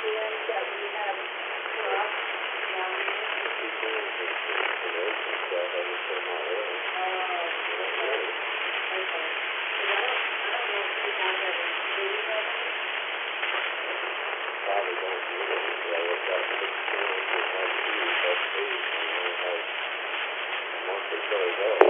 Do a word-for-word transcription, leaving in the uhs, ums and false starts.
end that we have crossed down there? People in the installation stuff, I just put my oil. Oh, okay, okay. Cause I don't, I don't know if we have that included on it. Probably don't need it, so I looked at six cans for one piece, that's eight, and I only have a month or so ago.